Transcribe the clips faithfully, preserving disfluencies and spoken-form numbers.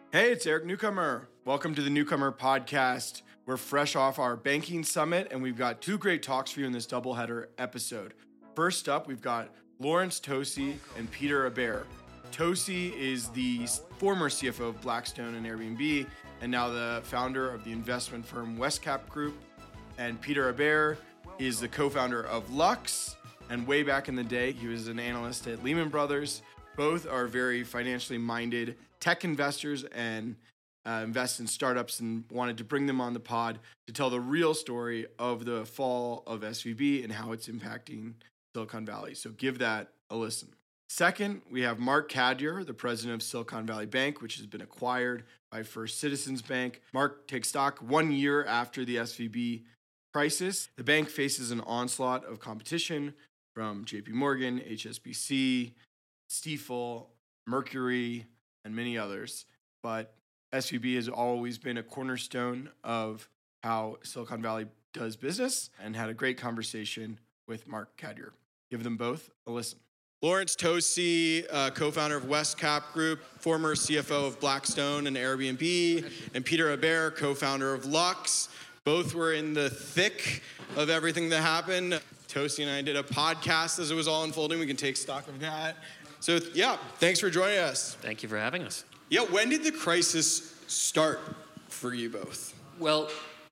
Hey, it's Eric Newcomer. Welcome to the Newcomer Podcast. We're fresh off our banking summit, and we've got two great talks for you in this doubleheader episode. First up, we've got Lawrence Tosi and Peter Hebert. Tosi is the former C F O of Blackstone and Airbnb, and now the founder of the investment firm Westcap Group. And Peter Hebert is the co-founder of Lux, and way back in the day, he was an analyst at Lehman Brothers. Both are very financially minded tech investors and uh, invest in startups, and wanted to bring them on the pod to tell the real story of the fall of S V B and how it's impacting Silicon Valley. So give that a listen. Second, we have Mark Cadieux, the president of Silicon Valley Bank, which has been acquired by First Citizens Bank. Mark takes stock one year after the S V B crisis. The bank faces an onslaught of competition from J P Morgan, H S B C, Stifel, Mercury, and many others. But S V B has always been a cornerstone of how Silicon Valley does business, and had a great conversation with Mark Cadieux. Give them both a listen. Lawrence Tosi, uh, co-founder of Westcap Group, former C F O of Blackstone and Airbnb, and Peter Hebert, co-founder of Lux. Both were in the thick of everything that happened. Tosi and I did a podcast as it was all unfolding. We can take stock of that. So yeah, thanks for joining us. Thank you for having us. Yeah, when did the crisis start for you both? Well,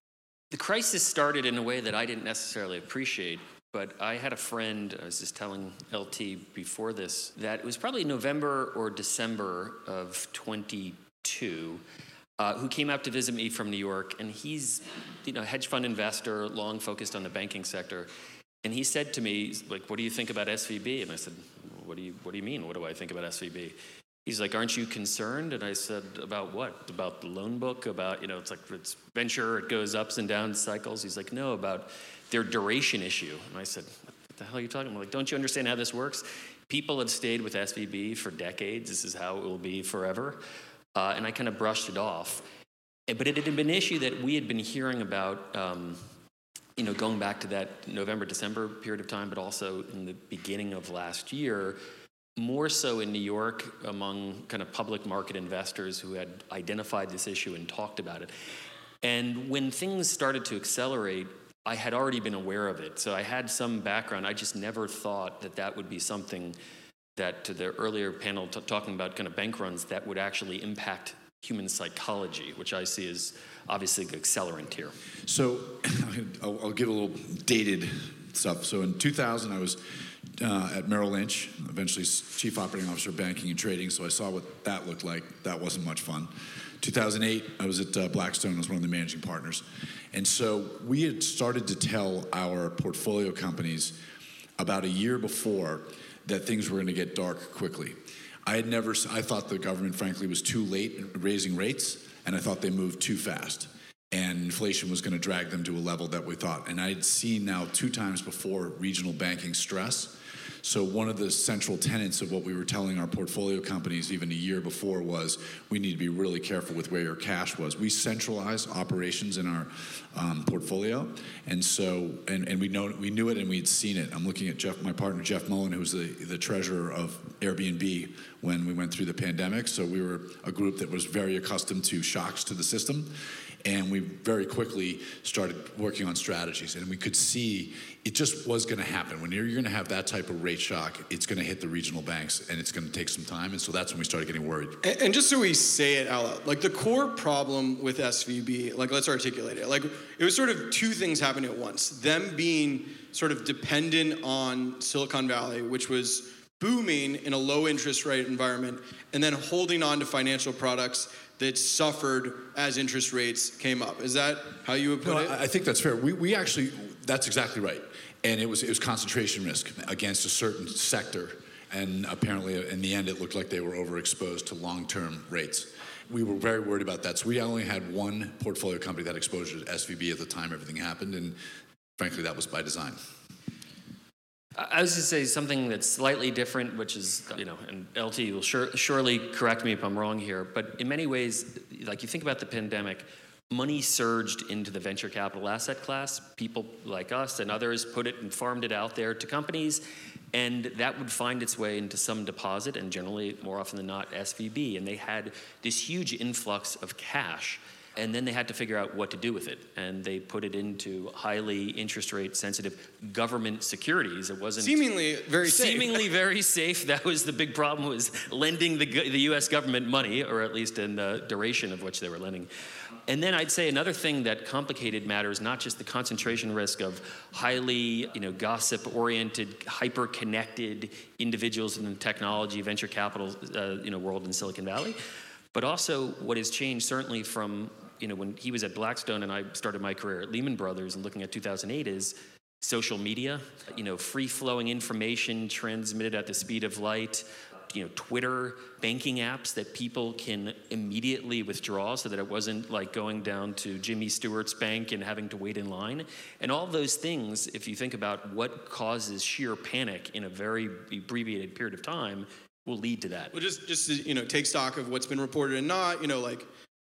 the crisis started in a way that I didn't necessarily appreciate, but I had a friend, I was just telling L T before this, that it was probably November or December of twenty-two, uh, who came out to visit me from New York, and he's, you know, a hedge fund investor, long focused on the banking sector. And he said to me, like, what do you think about S V B? And I said, what do you what do you mean? What do I think about S V B? He's like, aren't you concerned? And I said, about what? About the loan book? About, you know, it's like, it's venture, it goes ups and down cycles. He's like, no, about their duration issue. And I said, what the hell are you talking about? I'm like, don't you understand how this works? People have stayed with S V B for decades. This is how it will be forever. Uh, and I kind of brushed it off. But it had been an issue that we had been hearing about, um, you know, going back to that November, December period of time, but also in the beginning of last year, more so in New York among kind of public market investors who had identified this issue and talked about it. And when things started to accelerate, I had already been aware of it. So I had some background. I just never thought that that would be something that, to the earlier panel t- talking about kind of bank runs, that would actually impact human psychology, which I see as obviously the accelerant here. So I'll, I'll give a little dated stuff. So in two thousand, I was uh, at Merrill Lynch, eventually Chief Operating Officer of Banking and Trading, so I saw what that looked like. That wasn't much fun. two thousand eight, I was at uh, Blackstone. I was one of the managing partners. And so we had started to tell our portfolio companies about a year before that things were going to get dark quickly. I had never, I thought the government, frankly, was too late in raising rates, and I thought they moved too fast. And inflation was going to drag them to a level that we thought. And I had seen now two times before regional banking stress. So one of the central tenets of what we were telling our portfolio companies even a year before was we need to be really careful with where your cash was. We centralize operations in our um, portfolio, and so and, and we know we knew it and we'd seen it. I'm looking at Jeff, my partner Jeff Mullen, who was the, the treasurer of Airbnb when we went through the pandemic. So we were a group that was very accustomed to shocks to the system. And we very quickly started working on strategies, and we could see it just was going to happen. When you're, you're going to have that type of rate shock, it's going to hit the regional banks, and it's going to take some time. And so that's when we started getting worried. And, and just so we say it out loud, like the core problem with S V B, like let's articulate it. Like it was sort of two things happening at once. Them being sort of dependent on Silicon Valley, which was booming in a low interest rate environment, and then holding on to financial products that suffered as interest rates came up. Is that how you would put no, it? I think that's fair. We we actually, that's exactly right. And it was it was concentration risk against a certain sector. And apparently, in the end, it looked like they were overexposed to long-term rates. We were very worried about that. So we only had one portfolio company that had exposure to S V B at the time everything happened. And frankly, that was by design. I was going to say something that's slightly different, which is, you know, and L T will sure, surely correct me if I'm wrong here, but in many ways, like you think about the pandemic, money surged into the venture capital asset class. People like us and others put it and farmed it out there to companies, and that would find its way into some deposit, and generally, more often than not, S V B. And they had this huge influx of cash, and then they had to figure out what to do with it. And they put it into highly interest rate sensitive government securities. It wasn't seemingly very safe. Seemingly very safe. That was the big problem, was lending the, the U S government money, or at least in the duration of which they were lending. And then I'd say another thing that complicated matters, not just the concentration risk of highly, you know, gossip-oriented, hyper-connected individuals in the technology, venture capital, uh, you know, world in Silicon Valley, but also what has changed certainly from, you know, when he was at Blackstone and I started my career at Lehman Brothers and looking at two thousand eight is social media, you know, free-flowing information transmitted at the speed of light, you know, Twitter, banking apps that people can immediately withdraw so that it wasn't like going down to Jimmy Stewart's bank and having to wait in line. And all those things, if you think about what causes sheer panic in a very abbreviated period of time, will lead to that. Well, just, just to, you know, take stock of what's been reported and not, you know, like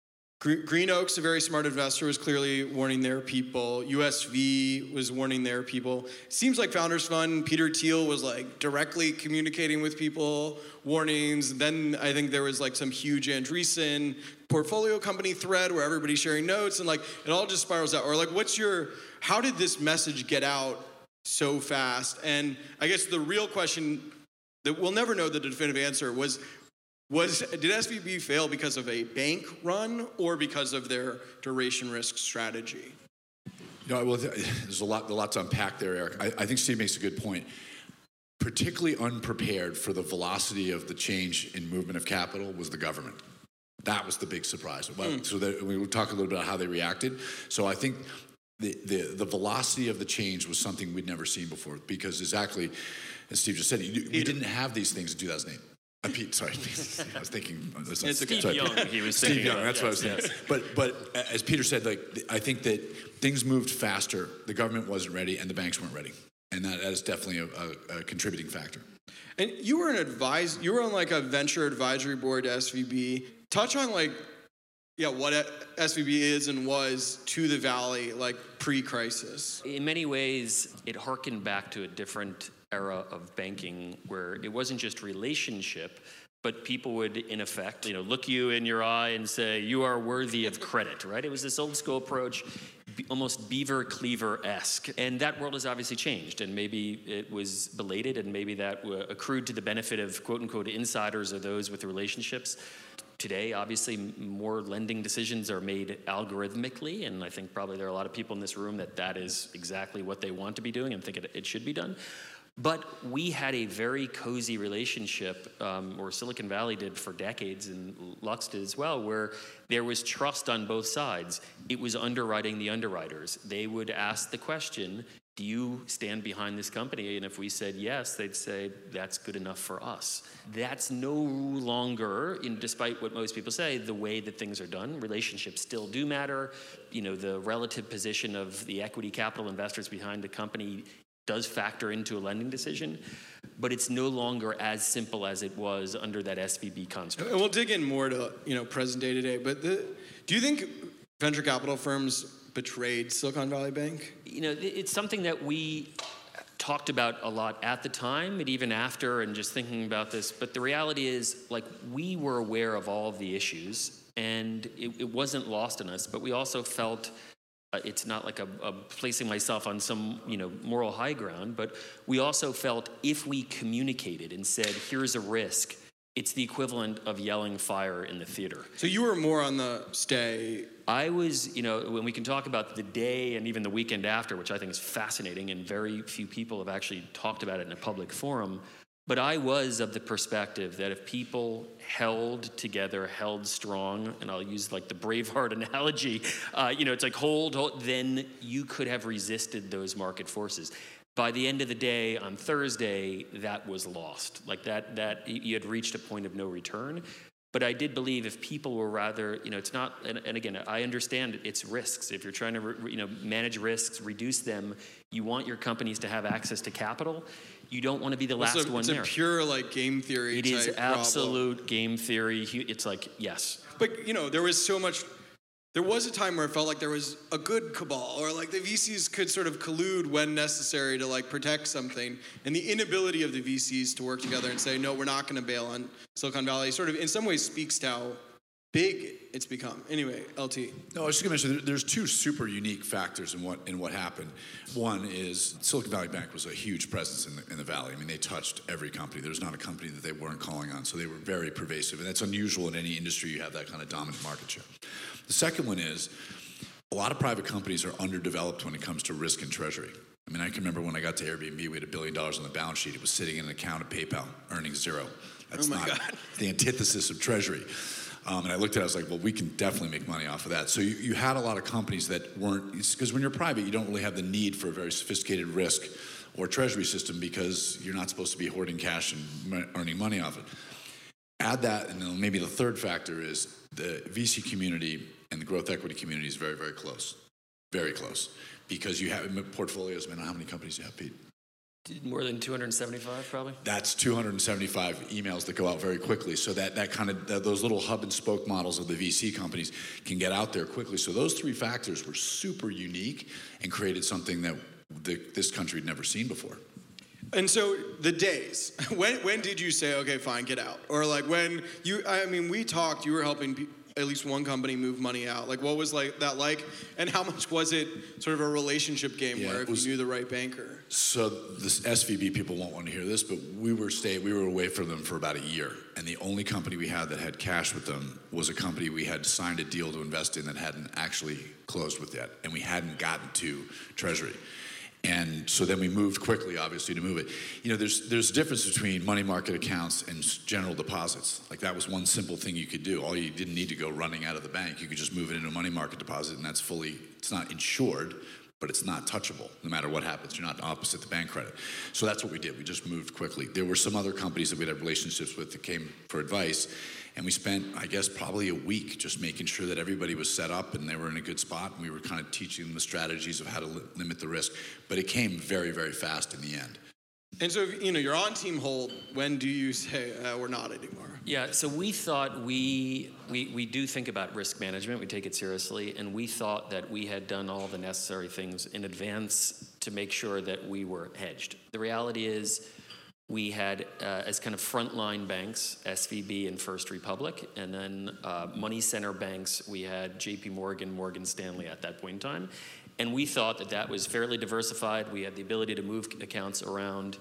Green Oaks, a very smart investor, was clearly warning their people. U S V was warning their people. It seems like Founders Fund, Peter Thiel was like directly communicating with people, warnings. Then I think there was like some huge Andreessen portfolio company thread where everybody's sharing notes, and like it all just spirals out. Or like, what's your, how did this message get out so fast? And I guess the real question that we'll never know the definitive answer was, Was, did S V B fail because of a bank run or because of their duration risk strategy? You know, well, there's a lot, a lot to unpack there, Eric. I, I think Steve makes a good point. Particularly unprepared for the velocity of the change in movement of capital was the government. That was the big surprise. Well, mm. So that, we will talk a little bit about how they reacted. So I think the, the, the velocity of the change was something we'd never seen before, because exactly as Steve just said, you, you didn't have these things in two thousand eight. Uh, Pete, sorry, I was thinking. It's Steve sorry. Young. He was Steve Young. About, that's yes, what I was thinking. yes. But but as Peter said, like I think that things moved faster. The government wasn't ready, and the banks weren't ready, and that, that is definitely a, a, a contributing factor. And you were an advise. You were on like a venture advisory board to S V B. Touch on like, yeah, what S V B is and was to the Valley, like pre-crisis. In many ways, it harkened back to a different era of banking where it wasn't just relationship, but people would, in effect, you know, look you in your eye and say, you are worthy of credit, right? It was this old school approach, almost Beaver Cleaver-esque. And that world has obviously changed, and maybe it was belated, and maybe that accrued to the benefit of quote-unquote insiders or those with the relationships. Today, obviously, more lending decisions are made algorithmically, and I think probably there are a lot of people in this room that that is exactly what they want to be doing and think it, it should be done. But we had a very cozy relationship, um, or Silicon Valley did for decades, and Lux did as well, where there was trust on both sides. It was underwriting the underwriters. They would ask the question, do you stand behind this company? And if we said yes, they'd say, that's good enough for us. That's no longer, in, despite what most people say, the way that things are done. Relationships still do matter. You know, the relative position of the equity capital investors behind the company does factor into a lending decision, but it's no longer as simple as it was under that S V B construct. And we'll dig in more to, you know, present day today, but the, do you think venture capital firms betrayed Silicon Valley Bank? You know, it's something that we talked about a lot at the time and even after, and just thinking about this, but the reality is, like, we were aware of all of the issues, and it, it wasn't lost on us, but we also felt Uh, it's not like a, a placing myself on some, you know, moral high ground, but we also felt if we communicated and said, here's a risk, it's the equivalent of yelling fire in the theater. So you were more on the stay. I was, you know, when we can talk about the day and even the weekend after, which I think is fascinating, and very few people have actually talked about it in a public forum. But I was of the perspective that if people held together, held strong, and I'll use like the Braveheart analogy, uh, you know, it's like hold, hold, then you could have resisted those market forces. By the end of the day, on Thursday, that was lost. Like that, that you had reached a point of no return. But I did believe if people were rather, you know, it's not, and, and again, I understand it's risks. If you're trying to, you know, manage risks, reduce them, you want your companies to have access to capital. You don't want to be the last it's a, one it's there. It's a pure like game theory It type is absolute problem. Game theory. It's like, yes. But, you know, there was so much There was a time where it felt like there was a good cabal, or like the V Cs could sort of collude when necessary to like protect something, and the inability of the V Cs to work together and say, no, we're not going to bail on Silicon Valley sort of in some ways speaks to how big it's become. Anyway, L T. No, I was just going to mention there's two super unique factors in what in what happened. One is Silicon Valley Bank was a huge presence in the, in the Valley. I mean, they touched every company. There's not a company that they weren't calling on, so they were very pervasive, and that's unusual in any industry. You have that kind of dominant market share. The second one is a lot of private companies are underdeveloped when it comes to risk and treasury. I mean, I can remember when I got to Airbnb, we had a billion dollars on the balance sheet. It was sitting in an account at PayPal, earning zero. That's oh my not God. the antithesis of treasury. Um, and I looked at it, I was like, well, we can definitely make money off of that. So you, you had a lot of companies that weren't, because when you're private, you don't really have the need for a very sophisticated risk or treasury system because you're not supposed to be hoarding cash and earning money off it. Add that, and then maybe the third factor is the V C community and the growth equity community is very, very close. Very close. Because you have portfolios, man, how many companies do you have, Pete? More than two hundred seventy-five, probably. That's two hundred seventy-five emails that go out very quickly. So that, that kind of, that, those little hub and spoke models of the V C companies can get out there quickly. So those three factors were super unique and created something that the, this country had never seen before. And so the days, when when did you say, okay, fine, get out? Or like when you, I mean, we talked, you were helping pe- at least one company move money out. Like what was like that like, and how much was it sort of a relationship game Yeah, where if was, you knew the right banker? So this S V B people won't want to hear this, but we were stay, we were away from them for about a year. And the only company we had that had cash with them was a company we had signed a deal to invest in that hadn't actually closed with yet. And we hadn't gotten to Treasury. And so then we moved quickly, obviously, to move it. You know, there's there's a difference between money market accounts and general deposits. Like that was one simple thing you could do. All you didn't need to go running out of the bank. You could just move it into a money market deposit, and that's fully, it's not insured, but it's not touchable. No matter what happens, you're not opposite the bank credit. So that's what we did. We just moved quickly. There were some other companies that we had relationships with that came for advice, and we spent, I guess, probably a week just making sure that everybody was set up and they were in a good spot, and we were kind of teaching them the strategies of how to li- limit the risk. But it came very, very fast in the end. And so, if, you know, you're on team hold. When do you say uh, we're not anymore? Yeah, so we thought we, we we do think about risk management. We take it seriously, and we thought that we had done all the necessary things in advance to make sure that we were hedged. The reality is we had, uh, as kind of frontline banks, S V B and First Republic, and then uh, money center banks, we had J P Morgan, Morgan Stanley at that point in time. And we thought that that was fairly diversified. We had the ability to move accounts around.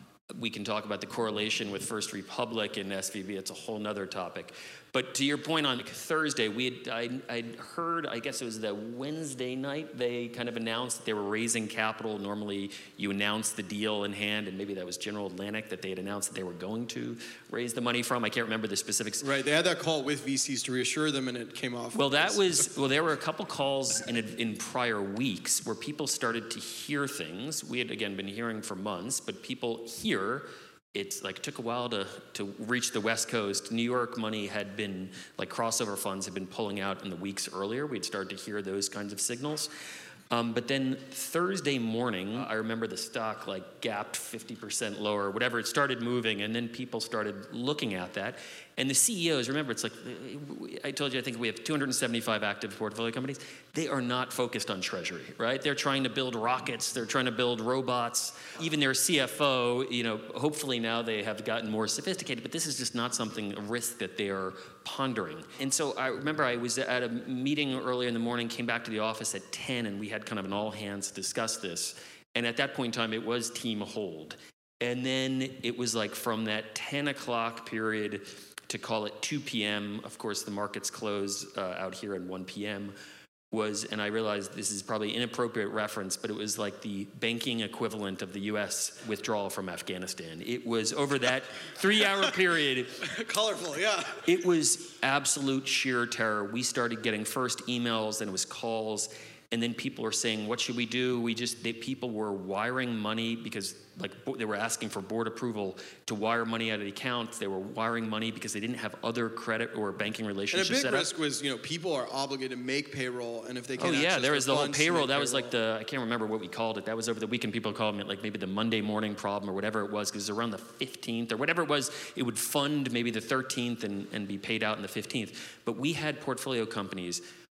We can talk about the correlation with First Republic and S V B. It's a whole nother topic. But to your point on Thursday, we had, I, I'd heard, I guess it was the Wednesday night, they kind of announced that they were raising capital. Normally, you announce the deal in hand, and maybe that was General Atlantic that they had announced that they were going to raise the money from. I can't remember the specifics. Right, they had that call with V Cs to reassure them, and it came off. Well, that was, well, there were a couple calls in in prior weeks where people started to hear things. We had, again, been hearing for months, but people hear. It's like, it took a while to, to reach the West Coast. New York money had been, like crossover funds had been pulling out in the weeks earlier. We'd started to hear those kinds of signals. Um, but then Thursday morning, I remember the stock like gapped fifty percent lower, whatever. It started moving, and then people started looking at that. And the C E Os, remember, it's like, I told you, I think we have two hundred seventy-five active portfolio companies. They are not focused on treasury, right? They're trying to build rockets. They're trying to build robots. Even their C F O, you know, hopefully now they have gotten more sophisticated, but this is just not something, a risk that they are pondering. And so I remember I was at a meeting earlier in the morning, came back to the office at ten, and we had kind of an all hands discuss this. And at that point in time, it was team hold. And then it was like from that ten o'clock period to call it two p.m., of course the markets close uh, out here at one p.m., was, and I realized this is probably inappropriate reference, but it was like the banking equivalent of the U S withdrawal from Afghanistan. It was over that three-hour period. Colorful, yeah. It was absolute sheer terror. We started getting first emails, and it was calls, and then people were saying, what should we do? We just, they, people were wiring money because like they were asking for board approval to wire money out of the account. They were wiring money because they didn't have other credit or banking relationships And a set big up. risk was, you know, people are obligated to make payroll, and if they can't Oh yeah, there was the whole payroll. That was payroll. like the, I can't remember what we called it. That was over the weekend. People called it like maybe the Monday morning problem or whatever it was, because it was around the fifteenth or whatever it was. It would fund maybe the thirteenth and, and be paid out on the fifteenth. But we had portfolio companies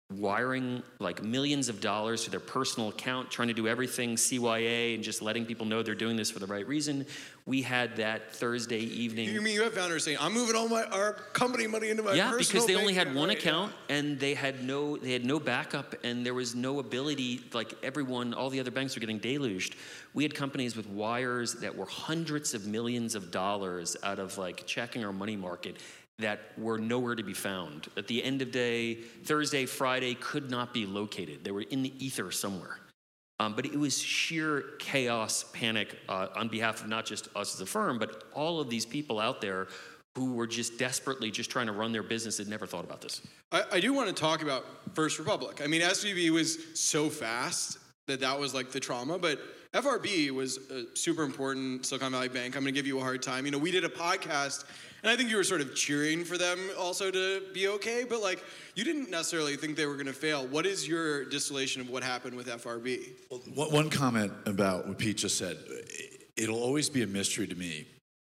wiring like millions of dollars to their personal account, trying to do everything C Y A and just letting people know they're doing this for the right reason. We had that Thursday evening. You mean you have founders saying, "I'm moving all my our company money into my yeah, personal because they only bank had one right account now." and they had no they had no backup and there was no ability. Like everyone, all the other banks were getting deluged. We had companies with wires that were hundreds of millions of dollars out of like checking or money market that were nowhere to be found. At the end of day, Thursday, Friday could not be located. They were in the ether somewhere. Um, but it was sheer chaos, panic uh, on behalf of not just us as a firm, but all of these people out there who were just desperately just trying to run their business and never thought about this. I, I do want to talk about First Republic. I mean, S V B was so fast that that was like the trauma, but F R B was a super important Silicon Valley bank. I'm going to give you a hard time. You know, we did a podcast, and I think you were sort of cheering for them also to be okay, but like you didn't necessarily think they were going to fail. What is your distillation of what happened with F R B? Well, one comment about what Pete just said. It'll always be a mystery to me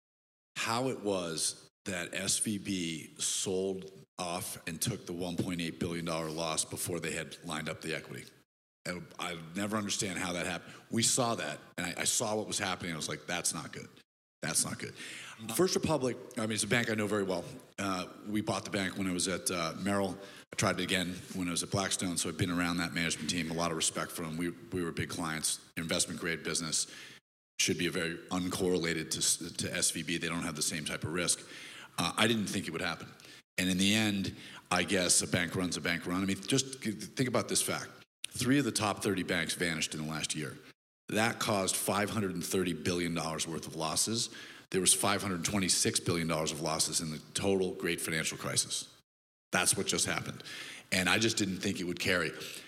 how it was that S V B sold off and took the one point eight billion dollars loss before they had lined up the equity. And I never understand how that happened. We saw that, and I, I saw what was happening, and I was like, that's not good. That's not good. First Republic, I mean, it's a bank I know very well. Uh, we bought the bank when I was at uh, Merrill. I tried it again when I was at Blackstone, so I've been around that management team. A lot of respect for them. We, we were big clients. Investment-grade business should be a very uncorrelated to, to S V B. They don't have the same type of risk. Uh, I didn't think it would happen. And in the end, I guess a bank runs a bank run. I mean, just think about this fact. Three of the top thirty banks vanished in the last year. That caused five hundred thirty billion dollars worth of losses. There was five hundred twenty-six billion dollars of losses in the total great financial crisis. That's what just happened. And I just didn't think it would carry.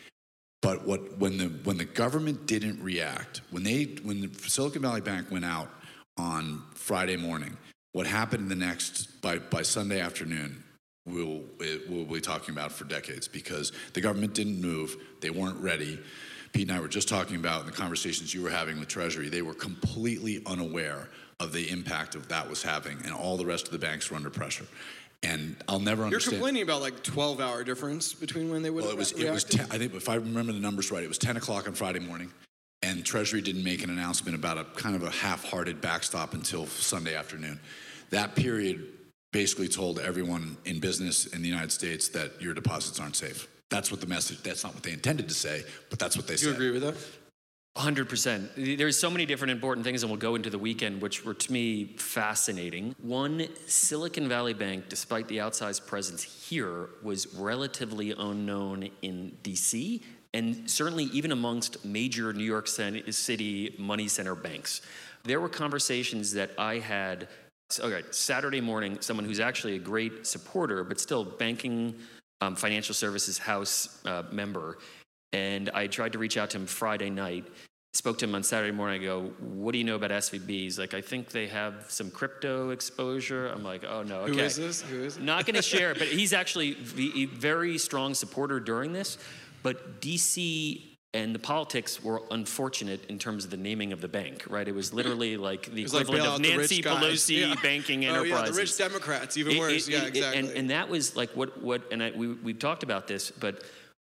But what when the when the government didn't react, when they when the Silicon Valley Bank went out on Friday morning, what happened in the next by, by Sunday afternoon, we'll it, we'll be talking about for decades, because the government didn't move, they weren't ready. Pete and I were just talking about in the conversations you were having with Treasury, they were completely unaware of the impact of that was having, and all the rest of the banks were under pressure. And I'll never understand. You're complaining about like twelve hour difference between when they would Well, have it was, it reacted? was ten, I think, if I remember the numbers right, it was ten o'clock on Friday morning, and Treasury didn't make an announcement about a kind of a half-hearted backstop until Sunday afternoon. That period basically told everyone in business in the United States that your deposits aren't safe. That's what the message, that's not what they intended to say, but that's what they Do you said. agree with that? one hundred percent. There's so many different important things, and we'll go into the weekend, which were to me fascinating. One, Silicon Valley Bank, despite the outsized presence here, was relatively unknown in D C, and certainly even amongst major New York City money center banks. There were conversations that I had, okay, Saturday morning, someone who's actually a great supporter, but still banking, um, financial services house uh, member, and I tried to reach out to him Friday night, spoke to him on Saturday morning. I go, what do you know about S V B? He's like, I think they have some crypto exposure. I'm like, oh no, okay. Who is this? Who is it? Not going to share it, but he's actually a very strong supporter during this. But D C and the politics were unfortunate in terms of the naming of the bank, right? It was literally like the was like equivalent bail of out the Nancy rich guys. Pelosi Yeah. banking Oh enterprises. yeah, the rich Democrats, even It- worse. it- yeah, it- exactly. And, and that was like what, what and I, we, we've talked about this, but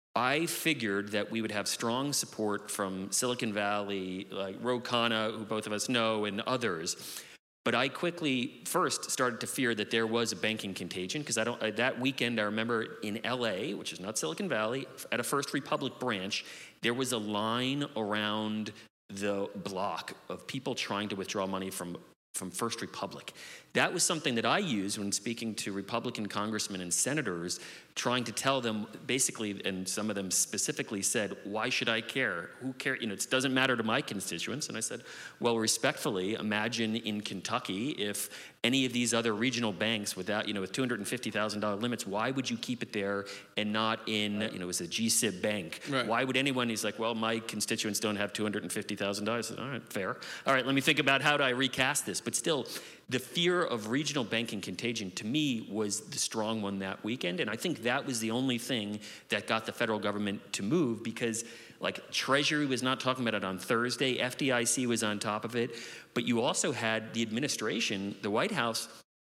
I figured that we would have strong support from Silicon Valley, like Ro Khanna, who both of us know, and others. But I quickly first started to fear that there was a banking contagion, because I don't. Uh, that weekend, I remember in L A, which is not Silicon Valley, at a First Republic branch, there was a line around the block of people trying to withdraw money from from First Republic. That was something that I used when speaking to Republican congressmen and senators, trying to tell them basically, and some of them specifically said, why should I care? Who cares? You know, it doesn't matter to my constituents. And I said, well, respectfully, imagine in Kentucky if any of these other regional banks without, you know, with two hundred fifty thousand dollars limits, why would you keep it there and not in, you know, it was a G S I B bank? Right. Why would anyone, he's like, well, my constituents don't have two hundred fifty thousand dollars. I said, all right, fair. All right, let me think about how do I recast this. But still, the fear of regional banking contagion, to me, was the strong one that weekend. And I think that was the only thing that got the federal government to move, because like Treasury was not talking about it on Thursday, F D I C was on top of it, but you also had the administration, the White House,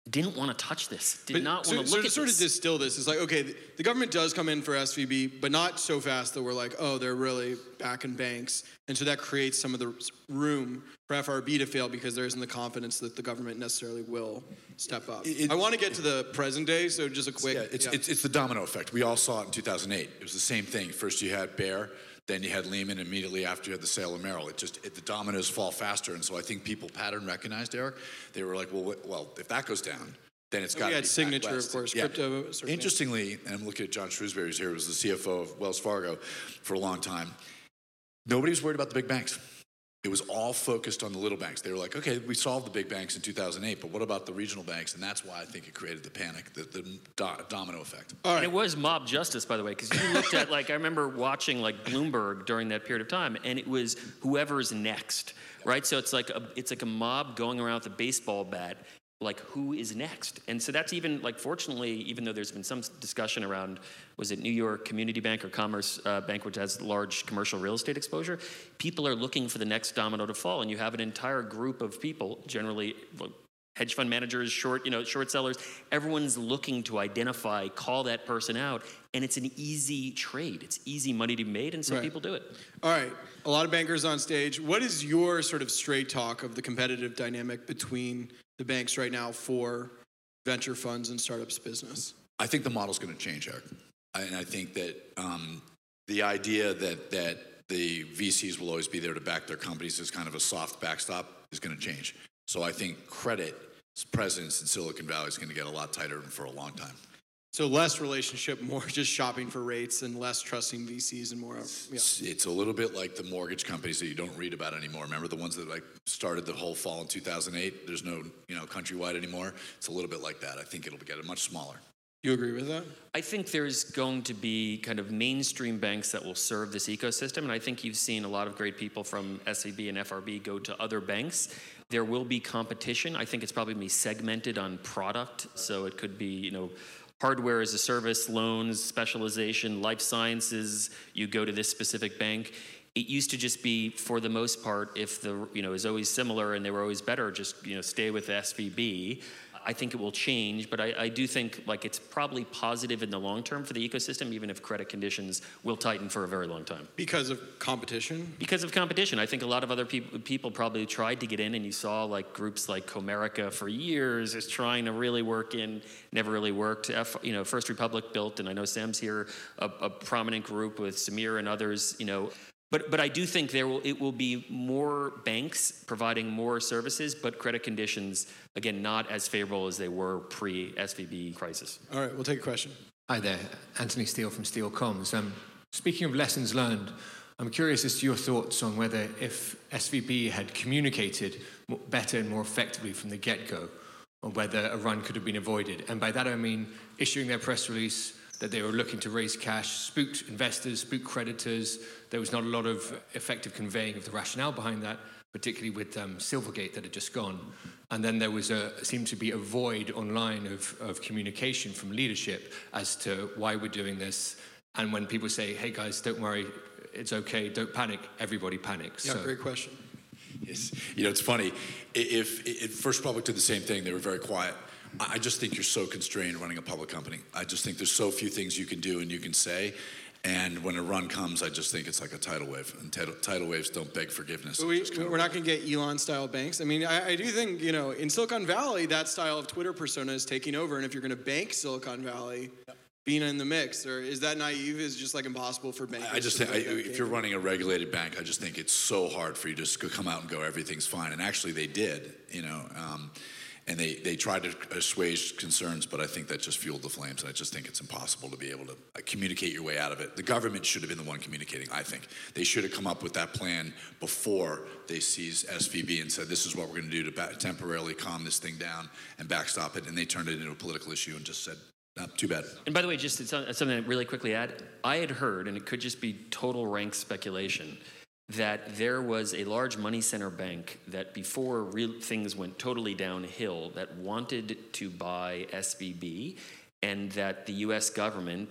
didn't want to touch this, did But not so, want to so look to at sort this. of distill this, it's like, okay, the, the government does come in for S V B, but not so fast that we're like, oh, they're really backing banks. And so that creates some of the room for F R B to fail because there isn't the confidence that the government necessarily will step up. It- I want to get to the present day, so just a quick... Yeah, it's, yeah. It's, it's the domino effect. We all saw it in two thousand eight. It was the same thing. First you had Bear, then you had Lehman, immediately after you had the sale of Merrill. It just, it, the dominoes fall faster. And so I think people pattern recognized, Eric. They were like, well, wh- well, if that goes down, then it's got to We be had Signature, back of west. course, Yeah. crypto. certainly. Interestingly, and I'm looking at John Shrewsbury, who's here, who was the C F O of Wells Fargo for a long time. Nobody was worried about the big banks. It was all focused on the little banks. They were like, okay, we solved the big banks in two thousand eight, but what about the regional banks? And that's why I think it created the panic, the, the do- domino effect. All And right. it was mob justice, by the way, because you looked at, like, I remember watching, like, Bloomberg during that period of time, and it was whoever's next, right? So it's like a, it's like a mob going around with a baseball bat, like, who is next? And so that's even, like, fortunately, even though there's been some discussion around, was it New York Community Bank or Commerce uh, Bank, which has large commercial real estate exposure, people are looking for the next domino to fall, and you have an entire group of people, generally, well, hedge fund managers, short, you know, short sellers, everyone's looking to identify, call that person out, and it's an easy trade. It's easy money to be made, and so Right. people do it. All right. A lot of bankers on stage. What is your sort of straight talk of the competitive dynamic between the banks right now for venture funds and startups business? I think the model's going to change, Eric. I- And I think that um, the idea that, that the V Cs will always be there to back their companies as kind of a soft backstop is going to change. So I think credit's presence in Silicon Valley is going to get a lot tighter for a long time. So less relationship, more just shopping for rates and less trusting V Cs and more. Yeah. It's, it's a little bit like the mortgage companies that you don't read about anymore. Remember the ones that like started the whole fall in two thousand eight? There's no, you know, Countrywide anymore. It's a little bit like that. I think it'll get much smaller. You agree with that? I think there's going to be kind of mainstream banks that will serve this ecosystem, and I think you've seen a lot of great people from S V B and F R B go to other banks. There will be competition. I think it's probably going to be segmented on product, so it could be, you know, hardware as a service, loans, specialization, life sciences, you go to this specific bank. It used to just be, for the most part, if the, you know, is always similar and they were always better, just, you know, stay with S V B. I think it will change, but I, I do think, like, it's probably positive in the long term for the ecosystem, even if credit conditions will tighten for a very long time. Because of competition? Because of competition. I think a lot of other peop- people probably tried to get in, and you saw, like, groups like Comerica for years is trying to really work in, never really worked. F, you know, First Republic built, and I know Sam's here, a, a prominent group with Samir and others, you know. But but I do think there will it will be more banks providing more services, but credit conditions, again, not as favorable as they were pre-S V B crisis. All right, we'll take a question. Hi there, Anthony Steele from Steele Comms. Um, speaking of lessons learned, I'm curious as to your thoughts on whether if S V B had communicated mo- better and more effectively from the get-go, or whether a run could have been avoided. And by that I mean issuing their press release that they were looking to raise cash, spooked investors, spooked creditors. There was not a lot of effective conveying of the rationale behind that, particularly with um, Silvergate that had just gone. And then there was a seemed to be a void online of, of communication from leadership as to why we're doing this. And when people say, hey guys, don't worry, it's okay, don't panic, everybody panics. Yeah, So- great question. Yes. You know, it's funny. If, if First Republic did the same thing, they were very quiet. I just think you're so constrained running a public company. I just think there's so few things you can do and you can say. And when a run comes, I just think it's like a tidal wave. And tidal, tidal waves don't beg forgiveness. But we, Just kinda we're not going to get Elon-style banks. I mean, I, I do think, you know, in Silicon Valley, that style of Twitter persona is taking over. And if you're going to bank Silicon Valley, being in the mix, or is that naive? Is just like impossible for bankers? I just to think, I, play that if you're game? running a regulated bank, I just think it's so hard for you to just go come out and go, everything's fine. And actually they did, you know, um, and they, they tried to assuage concerns, but I think that just fueled the flames. And I just think it's impossible to be able to uh, communicate your way out of it. The government should have been the one communicating, I think. They should have come up with that plan before they seized S V B and said, this is what we're going to do to ba- temporarily calm this thing down and backstop it. And they turned it into a political issue and just said, no, too bad. And by the way, just something to really quickly add, I had heard, and it could just be total rank speculation, that there was a large money center bank that before real things went totally downhill that wanted to buy S V B, and that the U S government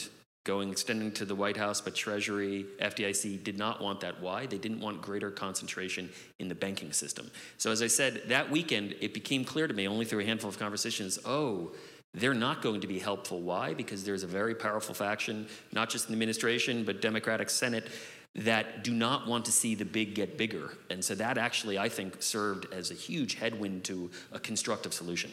going extending to the White House, but Treasury, F D I C did not want that. Why? They didn't want greater concentration in the banking system. So as I said, that weekend, it became clear to me, only through a handful of conversations, oh, they're not going to be helpful. Why? Because there's a very powerful faction, not just in the administration, but Democratic Senate, that do not want to see the big get bigger. And so that actually, I think, served as a huge headwind to a constructive solution.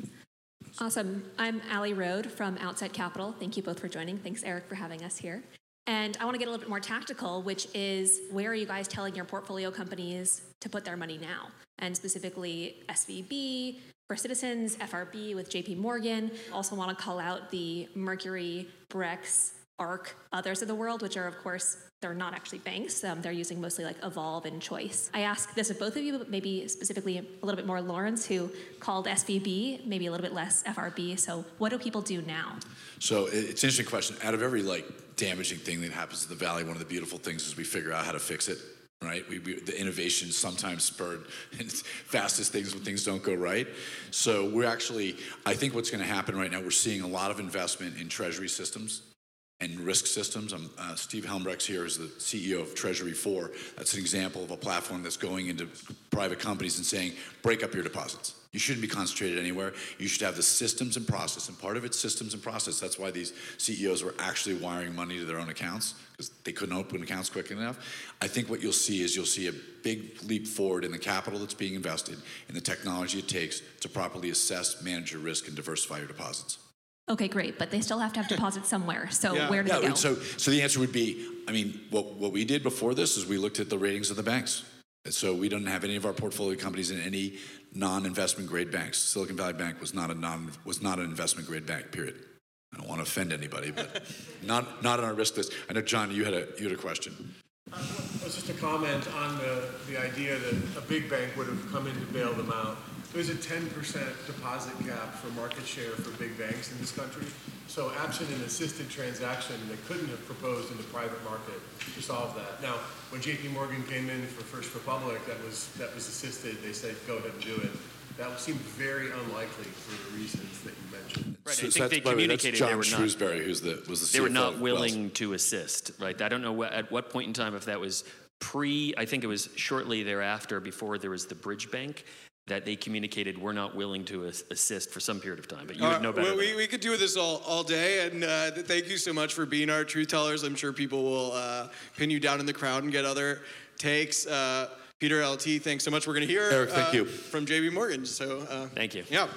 Awesome. I'm Allie Rode from Outset Capital. Thank you both for joining. Thanks, Eric, for having us here. And I want to get a little bit more tactical, which is, where are you guys telling your portfolio companies to put their money now? And specifically S V B, for Citizens, F R B with J P Morgan. Also want to call out the Mercury, Brex, ARC, others of the world, which are, of course, they're not actually banks. Um, they're using mostly like Evolve and Choice. I ask this of both of you, but maybe specifically a little bit more Lawrence, who called S V B, maybe a little bit less F R B. So what do people do now? So it's an interesting question. Out of every like damaging thing that happens to the Valley, one of the beautiful things is we figure out how to fix it. Right, we, we, the innovation sometimes spurred fastest things when things don't go right. So we're actually, I think what's going to happen right now, we're seeing a lot of investment in treasury systems and risk systems. I'm, uh, Steve Helmbrechts here is the C E O of Treasury four. That's an example of a platform that's going into private companies and saying, break up your deposits. You shouldn't be concentrated anywhere. You should have the systems and process, and part of it's systems and process. That's why these C E Os were actually wiring money to their own accounts, because they couldn't open accounts quick enough. I think what you'll see is you'll see a big leap forward in the capital that's being invested, in the technology it takes to properly assess, manage your risk, and diversify your deposits. Okay, great, but they still have to have deposits somewhere. So Yeah. where do Yeah, they go? so, so the answer would be, I mean, what, what we did before this is we looked at the ratings of the banks. And so we don't have any of our portfolio companies in any non-investment grade banks. Silicon Valley Bank was not a non was not an investment grade bank, period. I don't want to offend anybody, but not not on our risk list. I know, John, you had a you had a question. Uh, it was just a comment on the, the idea that a big bank would have come in to bail them out. There's a ten percent deposit cap for market share for big banks in this country. So absent an assisted transaction, they couldn't have proposed in the private market to solve that. Now, when J P Morgan came in for First Republic, that was that was assisted. They said, go ahead and do it. That seemed very unlikely for the reasons that you mentioned. Right, So I think that's- they by the way, that's communicated John they were not. Shrewsbury, who's the was the C F O They were not of willing Wells. to assist, right? I don't know what, at what point in time, if that was pre, I think it was shortly thereafter, before there was the Bridge Bank, that they communicated we're not willing to as- assist for some period of time. But you would know better. Well, than we, that. we could do this all, all day, and uh, th- thank you so much for being our truth tellers. I'm sure people will uh, pin you down in the crowd and get other takes. Uh, Peter L T, thanks so much. We're going to hear Eric, thank uh, you. from J P Morgan. So uh, Thank you. Yeah.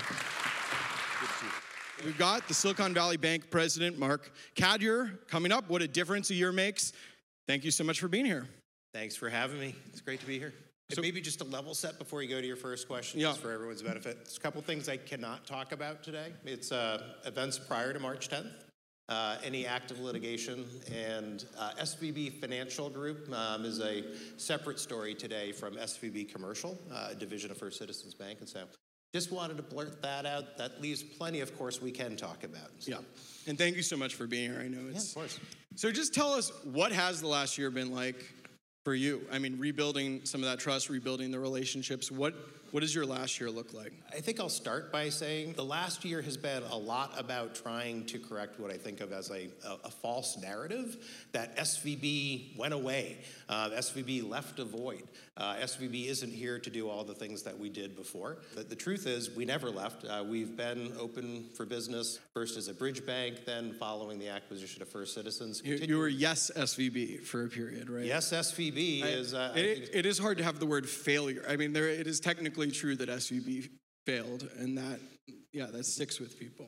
We've got the Silicon Valley Bank president, Mark Cadieux, coming up. What a difference a year makes. Thank you so much for being here. Thanks for having me. It's great to be here. So- Maybe just a level set before you go to your first question, Yeah. just for everyone's benefit. There's a couple things I cannot talk about today. It's uh, events prior to March tenth, uh, any active litigation, and uh, S V B Financial Group um, is a separate story today from S V B Commercial, uh, a division of First Citizens Bank, and so just wanted to blurt that out. That leaves plenty, of course, we can talk about. So, Yeah. And thank you so much for being here. I know yeah, it's. of course. So just tell us, what has the last year been like for you? I mean, rebuilding some of that trust, rebuilding the relationships. What what does your last year look like? I think I'll start by saying the last year has been a lot about trying to correct what I think of as a, a, a false narrative that S V B went away. Uh, S V B left a void. Uh, S V B isn't here to do all the things that we did before. The, the truth is, we never left. Uh, we've been open for business, first as a bridge bank, then following the acquisition of First Citizens. You, you were yes S V B for a period, right? Yes, S V B I- is... Uh, I it, think- it is hard to have the word failure. I mean, there it is technically true that S V B failed, and that yeah, that sticks with people.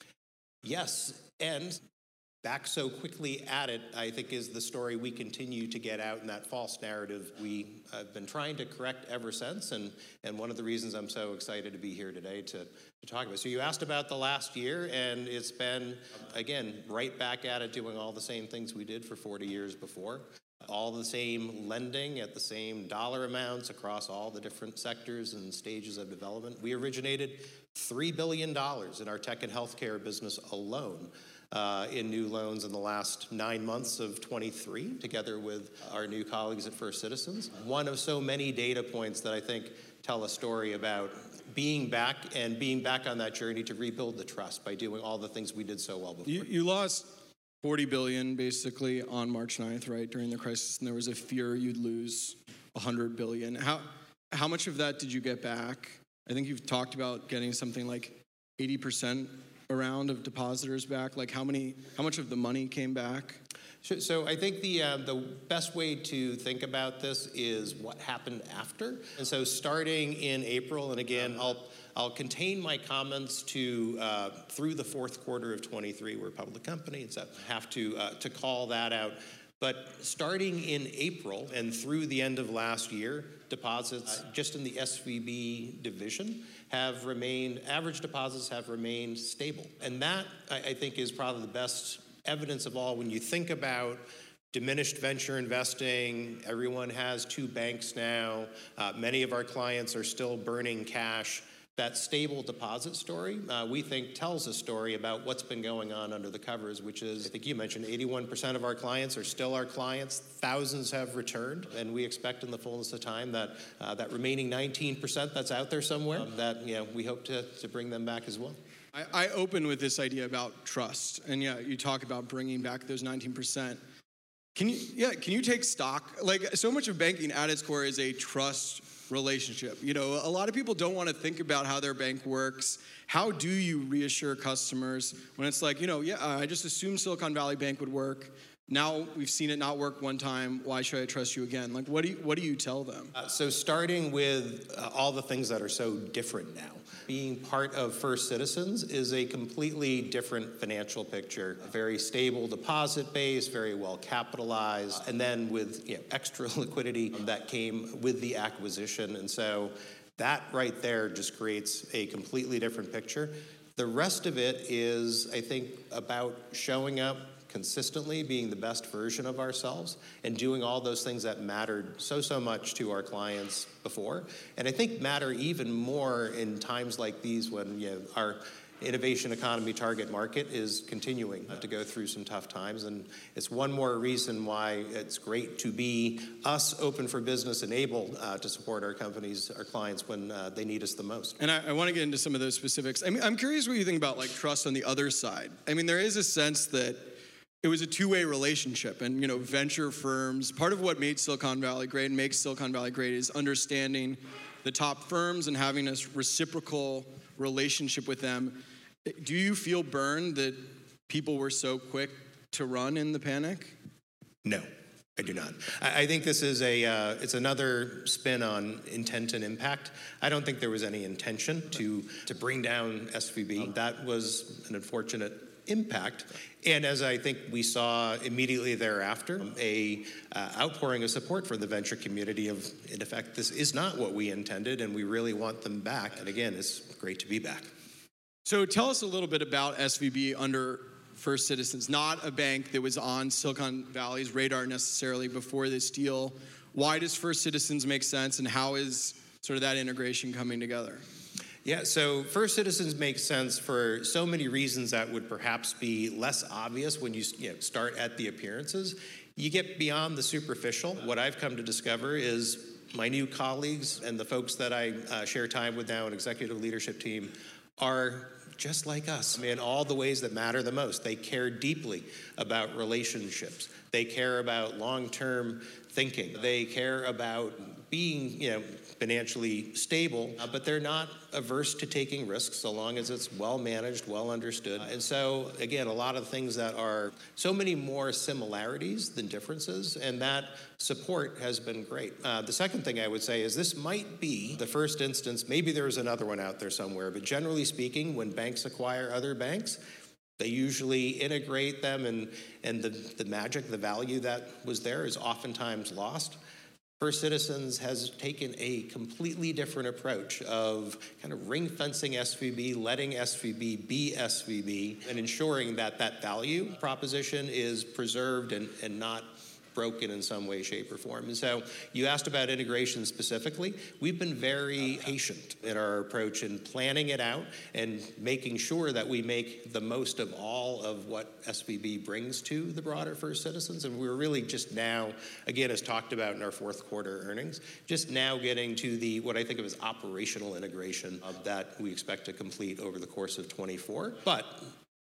Yes, and back so quickly at it, I think, is the story we continue to get out in that false narrative we have been trying to correct ever since, and, and one of the reasons I'm so excited to be here today to, to talk about. So you asked about the last year, and it's been, again, right back at it, doing all the same things we did for forty years before. All the same lending at the same dollar amounts across all the different sectors and stages of development. We originated three billion dollars in our tech and healthcare business alone uh, in new loans in the last nine months of twenty-three, together with our new colleagues at First Citizens. One of so many data points that I think tell a story about being back and being back on that journey to rebuild the trust by doing all the things we did so well before. You, you lost forty billion basically on March ninth, right, during the crisis, and there was a fear you'd lose one hundred billion. How how much of that did you get back? I think you've talked about getting something like eighty percent around of depositors back. Like how many how much of the money came back? So, so I think the uh, the best way to think about this is what happened after. And so starting in April, and again, I'll I'll contain my comments to uh, through the fourth quarter of twenty-three. We're a public company, and so I have to uh, to call that out. But starting in April and through the end of last year, deposits uh, just in the S V B division have remained, average deposits have remained stable. And that, I, I think, is probably the best evidence of all when you think about diminished venture investing. Everyone has two banks now. Uh, many of our clients are still burning cash. That stable deposit story, uh, we think, tells a story about what's been going on under the covers, which is, I think you mentioned, eighty-one percent of our clients are still our clients. Thousands have returned, and we expect in the fullness of time that uh, that remaining nineteen percent that's out there somewhere, um, that you know, we hope to, to bring them back as well. I, I open with this idea about trust, and yeah, you talk about bringing back those nineteen percent. Can you, yeah, can you take stock? Like, so much of banking at its core is a trust relationship. You know, a lot of people don't want to think about how their bank works. How do you reassure customers when it's like, you know, yeah, I just assumed Silicon Valley Bank would work. Now we've seen it not work one time. Why should I trust you again? Like, what do you, what do you tell them? Uh, so starting with uh, all the things that are so different now. Being part of First Citizens is a completely different financial picture. A very stable deposit base, very well capitalized, and then with you know, extra liquidity that came with the acquisition. And so that right there just creates a completely different picture. The rest of it is, I think, about showing up consistently, being the best version of ourselves, and doing all those things that mattered so, so much to our clients before. And I think matter even more in times like these when you know, our innovation economy target market is continuing to go through some tough times. And it's one more reason why it's great to be us open for business and able uh, to support our companies, our clients when uh, they need us the most. And I, I want to get into some of those specifics. I mean, I'm curious what you think about like trust on the other side. I mean, there is a sense that it was a two-way relationship, and you know, venture firms, part of what made Silicon Valley great and makes Silicon Valley great is understanding the top firms and having a reciprocal relationship with them. Do you feel burned that people were so quick to run in the panic? No, I do not. I, I think this is a, uh, it's another spin on intent and impact. I don't think there was any intention to, to bring down S V B. That was an unfortunate impact. And as I think we saw immediately thereafter, a uh, outpouring of support for the venture community of, in effect, this is not what we intended and we really want them back. And again, it's great to be back. So tell us a little bit about S V B under First Citizens, not a bank that was on Silicon Valley's radar necessarily before this deal. Why does First Citizens make sense, and how is sort of that integration coming together? Yeah, so First Citizens makes sense for so many reasons that would perhaps be less obvious when you, you know, start at the appearances. You get beyond the superficial. What I've come to discover is my new colleagues and the folks that I uh, share time with now, an executive leadership team, are just like us in all the ways that matter the most. They care deeply about relationships. They care about long-term thinking. They care about being, you know, financially stable, uh, but they're not averse to taking risks so long as it's well managed, well understood. Uh, and so, again, a lot of things that are so many more similarities than differences, and that support has been great. Uh, the second thing I would say is this might be the first instance, maybe there's another one out there somewhere, but generally speaking, when banks acquire other banks, they usually integrate them, and, and the, the magic, the value that was there is oftentimes lost. First Citizens has taken a completely different approach of kind of ring fencing S V B, letting S V B be S V B, and ensuring that that value proposition is preserved and, and not broken in some way, shape, or form. And so you asked about integration specifically. We've been very patient in our approach in planning it out and making sure that we make the most of all of what S V B brings to the broader First Citizens. And we're really just now, again, as talked about in our fourth quarter earnings, just now getting to the, what I think of as operational integration of that we expect to complete over the course of twenty-four. But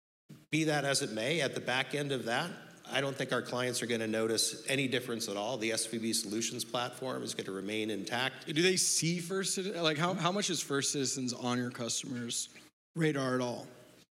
Be that as it may, at the back end of that, I don't think our clients are going to notice any difference at all. The S V B Solutions platform is going to remain intact. Do they see First Citizens? Like, how, how much is First Citizens on your customers' radar at all?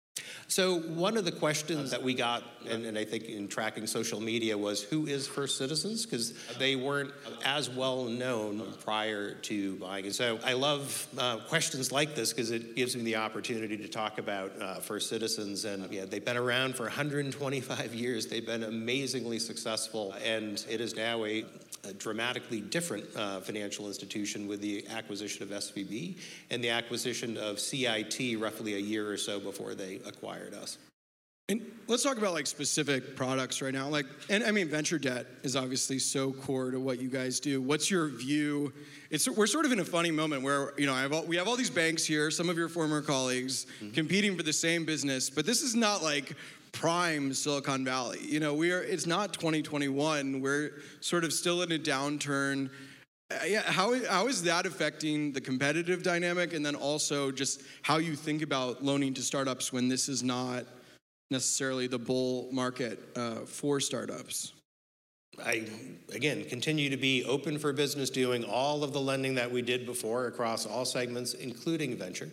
So one of the questions that we got, and, and I think in tracking social media, was who is First Citizens? Because they weren't as well known prior to buying. And so I love uh, questions like this because it gives me the opportunity to talk about uh, First Citizens. And yeah, they've been around for one hundred twenty-five years. They've been amazingly successful. And it is now a, a dramatically different uh, financial institution with the acquisition of S V B and the acquisition of C I T roughly a year or so before they acquired us. And let's talk about like specific products right now. Like, and I mean, venture debt is obviously so core to what you guys do. What's your view? It's we're sort of in a funny moment where you know I have all, we have all these banks here, some of your former colleagues mm-hmm. competing for the same business, but this is not like prime Silicon Valley. You know, we are. It's not twenty twenty-one. We're sort of still in a downturn. Uh, yeah, how how is that affecting the competitive dynamic, and then also just how you think about loaning to startups when this is not necessarily the bull market uh, for startups? I, again, continue to be open for business, doing all of the lending that we did before across all segments, including venture.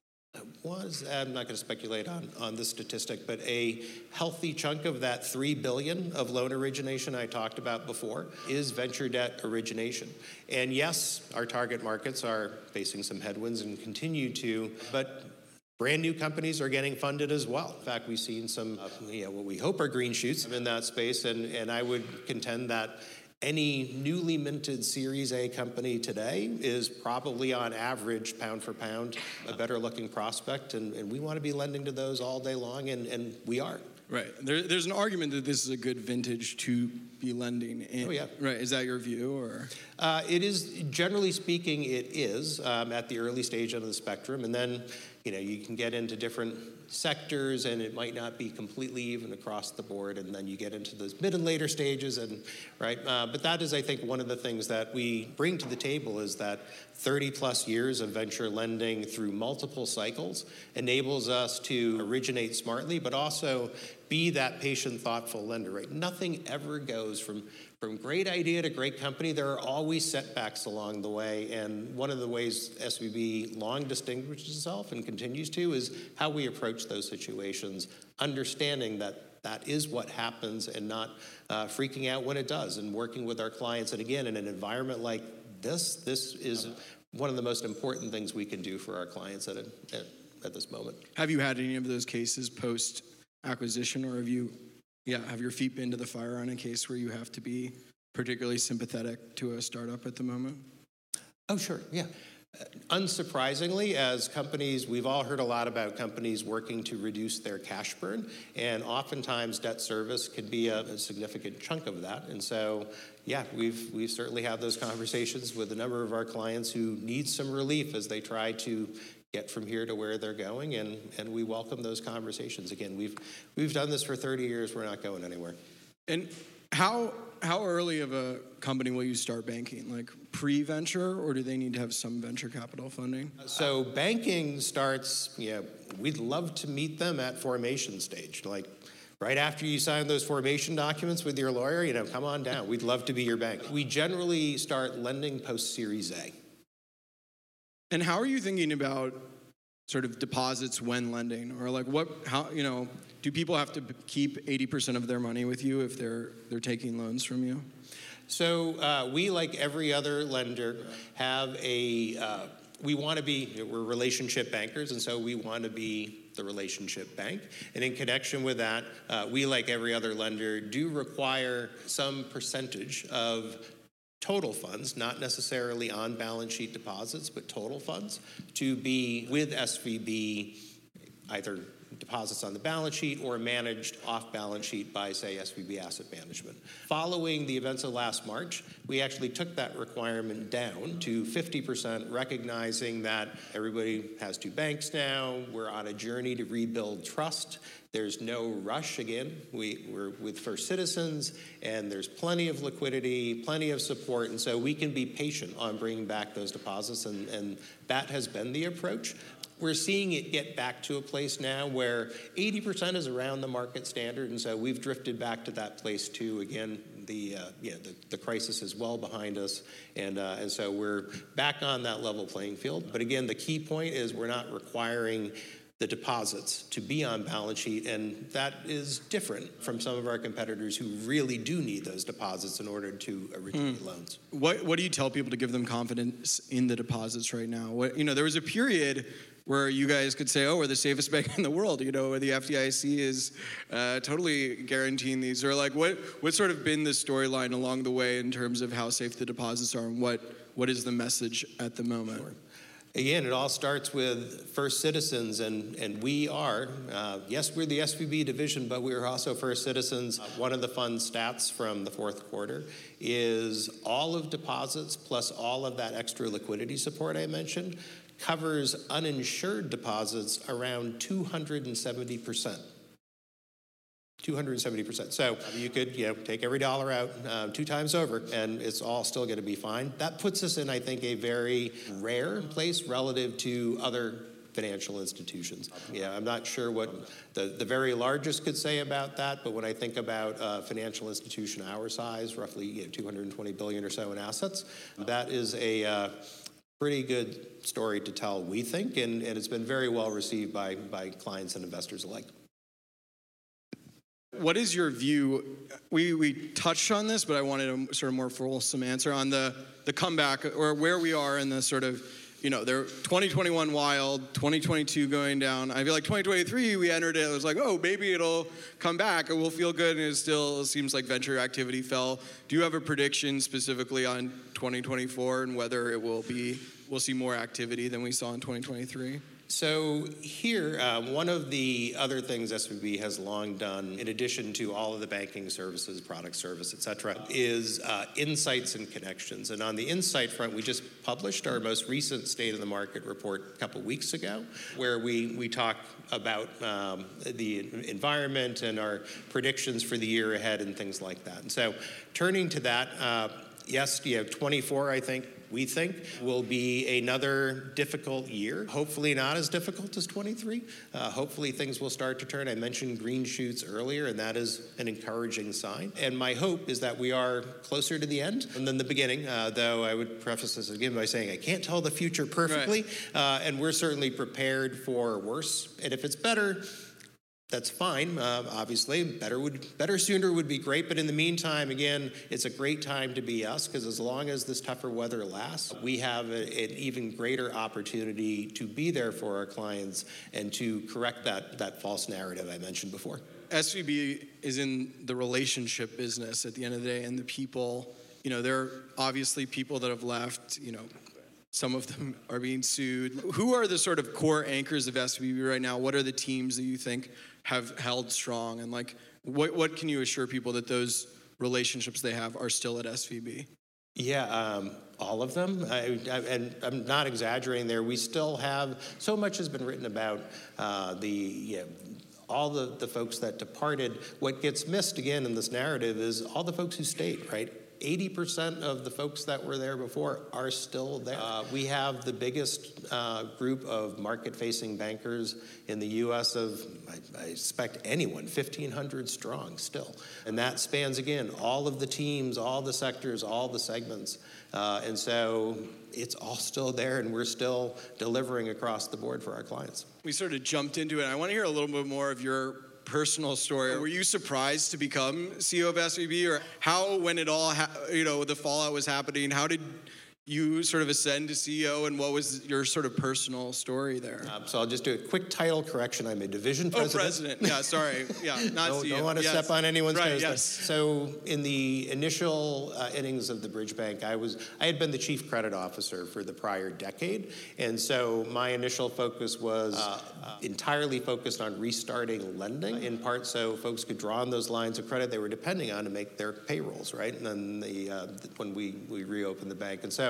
Was, I'm not going to speculate on, on this statistic, but a healthy chunk of that three billion dollars of loan origination I talked about before is venture debt origination. And yes, our target markets are facing some headwinds and continue to, but brand new companies are getting funded as well. In fact, we've seen some, uh, you know, what we hope are green shoots in that space, and, and I would contend that any newly minted Series A company today is probably on average, pound for pound, a better looking prospect, and, and we want to be lending to those all day long, and, and we are. Right. There, there's an argument that this is a good vintage to be lending in. Oh, yeah. Right. Is that your view, or? Uh, it is, generally speaking, it is um, at the early stage of the spectrum, and then, you know, you can get into different sectors, and it might not be completely even across the board, and then you get into those mid and later stages, and right. Uh, but that is, I think, one of the things that we bring to the table is that thirty plus years of venture lending through multiple cycles enables us to originate smartly, but also be that patient, thoughtful lender. Right? Nothing ever goes from From great idea to great company. There are always setbacks along the way, and one of the ways S V B long distinguishes itself and continues to is how we approach those situations, understanding that that is what happens and not uh, freaking out when it does, and working with our clients. And again, in an environment like this, this is one of the most important things we can do for our clients at, a, at, at this moment. Have you had any of those cases post-acquisition, or have you Yeah, have your feet been to the fire on a case where you have to be particularly sympathetic to a startup at the moment? Oh, sure, yeah. Uh, unsurprisingly, as companies, we've all heard a lot about companies working to reduce their cash burn, and oftentimes debt service could be a, a significant chunk of that. And so, yeah, we've we've certainly had those conversations with a number of our clients who need some relief as they try to get from here to where they're going, and, and we welcome those conversations. Again, we've we've done this for thirty years. We're not going anywhere. And how how early of a company will you start banking? Like pre-venture, or do they need to have some venture capital funding? So banking starts, you know, we'd love to meet them at formation stage. Like right after you sign those formation documents with your lawyer, you know, come on down. We'd love to be your bank. We generally start lending post-Series A. And how are you thinking about sort of deposits when lending, or like what? How you know? Do people have to keep eighty percent of their money with you if they're they're taking loans from you? So uh, we, like every other lender, have a. Uh, we want to be. We're relationship bankers, and so we want to be the relationship bank. And in connection with that, uh, we, like every other lender, do require some percentage of total funds, not necessarily on balance sheet deposits, but total funds, to be with S V B, either deposits on the balance sheet or managed off balance sheet by, say, S V B Asset Management. Following the events of last March, we actually took that requirement down to fifty percent, recognizing that everybody has two banks now. We're on a journey to rebuild trust. There's no rush. Again, we, we're with First Citizens, and there's plenty of liquidity, plenty of support, and so we can be patient on bringing back those deposits, and, and that has been the approach. We're seeing it get back to a place now where eighty percent is around the market standard, and so we've drifted back to that place too. Again, the uh, yeah, the, the crisis is well behind us, and uh, and so we're back on that level playing field. But again, the key point is we're not requiring the deposits to be on balance sheet, and that is different from some of our competitors who really do need those deposits in order to originate mm. loans. What What do you tell people to give them confidence in the deposits right now? What, you know, there was a period where you guys could say, oh, we're the safest bank in the world, you know, where the F D I C is uh, totally guaranteeing these. Or like, what what's sort of been the storyline along the way in terms of how safe the deposits are, and what what is the message at the moment? Sure. Again, it all starts with First Citizens, and, and we are, uh, yes, we're the S V B division, but we're also First Citizens. Uh, one of the fun stats from the fourth quarter is all of deposits plus all of that extra liquidity support I mentioned covers uninsured deposits around two hundred seventy percent. two hundred seventy percent. So you could, you know, take every dollar out uh, two times over, and it's all still going to be fine. That puts us in, I think, a very rare place relative to other financial institutions. Yeah, I'm not sure what the, the very largest could say about that, but when I think about a financial institution our size, roughly you know, two hundred twenty billion dollars or so in assets, that is a uh, pretty good story to tell, we think, and, and it's been very well received by, by clients and investors alike. What is your view? We we touched on this, but I wanted a sort of more fulsome answer on the, the comeback, or where we are in the sort of, you know, there twenty twenty-one wild, twenty twenty-two going down. I feel like twenty twenty-three, we entered it, it was like, oh, maybe it'll come back, and we'll feel good, and it still seems like venture activity fell. Do you have a prediction specifically on twenty twenty-four and whether it will be, we'll see more activity than we saw in twenty twenty-three? So here, uh, one of the other things S V B has long done, in addition to all of the banking services, product service, et cetera, is uh, insights and connections. And on the insight front, we just published our most recent State of the Market report a couple weeks ago, where we, we talk about um, the environment and our predictions for the year ahead and things like that. And so turning to that, uh, yes, you know, twenty-four, I think, we think will be another difficult year. Hopefully not as difficult as twenty-three. Uh, hopefully things will start to turn. I mentioned green shoots earlier, and that is an encouraging sign. And my hope is that we are closer to the end than the beginning, uh, though I would preface this again by saying I can't tell the future perfectly, right. uh, and we're certainly prepared for worse. And if it's better, that's fine, uh, obviously. Better would, better sooner would be great, but in the meantime, again, it's a great time to be us, because as long as this tougher weather lasts, we have a, an even greater opportunity to be there for our clients and to correct that, that false narrative I mentioned before. S V B is in the relationship business at the end of the day, and the people, you know, there are obviously people that have left, you know, some of them are being sued. Who are the sort of core anchors of S V B right now? What are the teams that you think have held strong, and like what what can you assure people that those relationships they have are still at S V B? Yeah, um, all of them, I, I, and I'm not exaggerating there. We still have, so much has been written about uh, the, yeah, all the, the folks that departed. What gets missed again in this narrative is all the folks who stayed, right? eighty percent of the folks that were there before are still there. Uh, we have the biggest uh, group of market-facing bankers in the U S of, I, I expect anyone, fifteen hundred strong still. And that spans, again, all of the teams, all the sectors, all the segments. Uh, and so it's all still there, and we're still delivering across the board for our clients. We sort of jumped into it. I want to hear a little bit more of your personal story. Were you surprised to become C E O of S V B, or how, when it all, ha- you know, the fallout was happening, how did you sort of ascend to C E O, and what was your sort of personal story there? Um, so I'll just do a quick title correction. I'm a division president. Oh, president. Yeah, sorry. Yeah, not don't, C E O. Don't want to yes. step on anyone's right, toes. Yes. So in the initial uh, innings of the Bridge Bank, I was I had been the chief credit officer for the prior decade, and so my initial focus was uh, uh, entirely focused on restarting lending, in part so folks could draw on those lines of credit they were depending on to make their payrolls, right? And then the uh, when we we reopened the bank, and so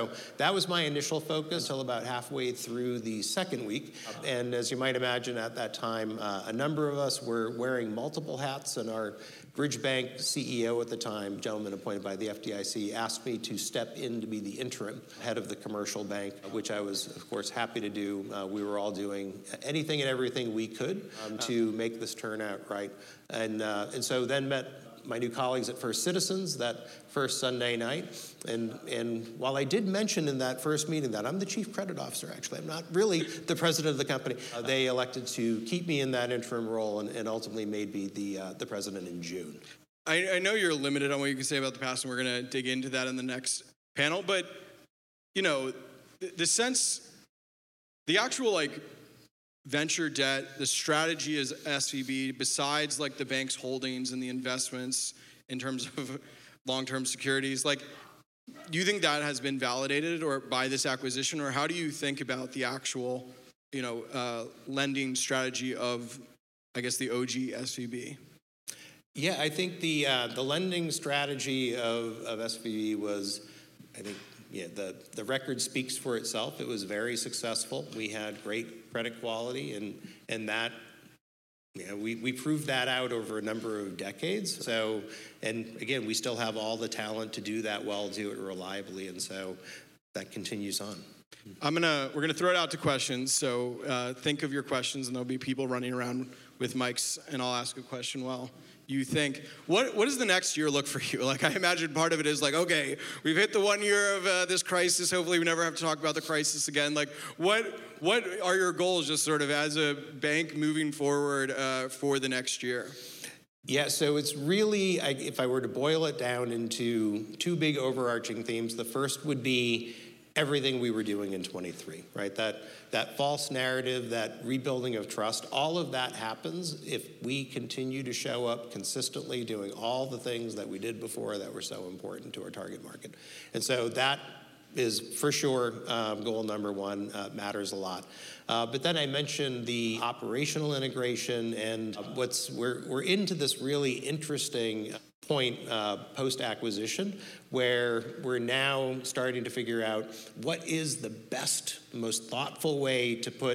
so that was my initial focus until about halfway through the second week. And as you might imagine at that time, uh, a number of us were wearing multiple hats, and our Bridge Bank C E O at the time, gentleman appointed by the F D I C, asked me to step in to be the interim head of the commercial bank, which I was, of course, happy to do. Uh, we were all doing anything and everything we could um, to make this turn out right. And, uh, and so then met my new colleagues at First Citizens that first Sunday night. And, and while I did mention in that first meeting that I'm the chief credit officer, actually, I'm not really the president of the company, uh, they elected to keep me in that interim role and, and ultimately made me the, uh, the president in June. I, I know you're limited on what you can say about the past, and we're going to dig into that in the next panel. But, you know, the, the sense, the actual, like, venture debt, the strategy as S V B, besides like the bank's holdings and the investments in terms of long-term securities, like, do you think that has been validated or by this acquisition, or how do you think about the actual, you know, uh, lending strategy of, I guess, the O G S V B? Yeah, I think the uh, the lending strategy of, of S V B was, I think, yeah, the, the record speaks for itself. It was very successful. We had great credit quality, and and that, you know, we, we proved that out over a number of decades. So, and again, we still have all the talent to do that well, do it reliably, and so that continues on. I'm gonna, we're gonna throw it out to questions. So uh, think of your questions, and there'll be people running around with mics, and I'll ask a question while you think. What what does the next year look for you? Like, I imagine part of it is like, okay, we've hit the one year of uh, this crisis. Hopefully we never have to talk about the crisis again. Like, what what are your goals just sort of as a bank moving forward uh, for the next year? Yeah, so it's really, I, if I were to boil it down into two big overarching themes, the first would be everything we were doing in twenty-three, right? That that false narrative, that rebuilding of trust, all of that happens if we continue to show up consistently doing all the things that we did before that were so important to our target market. And so that is for sure um, goal number one, uh, matters a lot. Uh, but then I mentioned the operational integration, and what's we're we're into this really interesting point uh, post-acquisition, where we're now starting to figure out what is the best, most thoughtful way to put